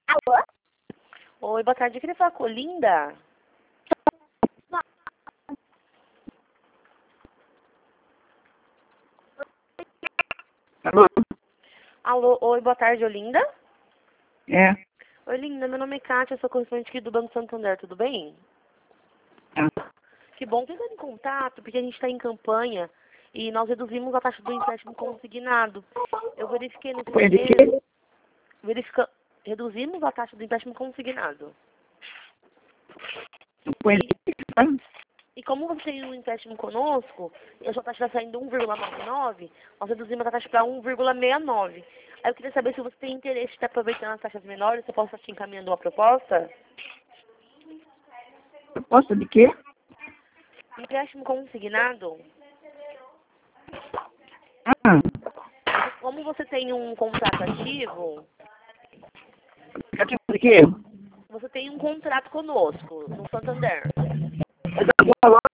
Alô? Oi, boa tarde. Eu queria falar com a Linda. Alô? Alô, oi, boa tarde, Olinda. É. Oi, Linda, meu nome é Kátia, eu sou correspondente aqui do Banco Santander, tudo bem? Tá. Que bom que em contato, porque a gente está em campanha e nós reduzimos a taxa do empréstimo consignado. Eu verifiquei no Foi de sistema, quê? reduzimos a taxa do empréstimo consignado. Foi de quê? E como você tem um empréstimo conosco, e a sua taxa está saindo 1,99, nós reduzimos a taxa para 1,69. Aí eu queria saber se você tem interesse de estar aproveitando as taxas menores, se eu posso estar te encaminhando uma proposta. Proposta de quê? Empréstimo consignado, Ah, como você tem um contrato ativo, aplicativo de quê? você tem um contrato conosco, no Santander. É da boa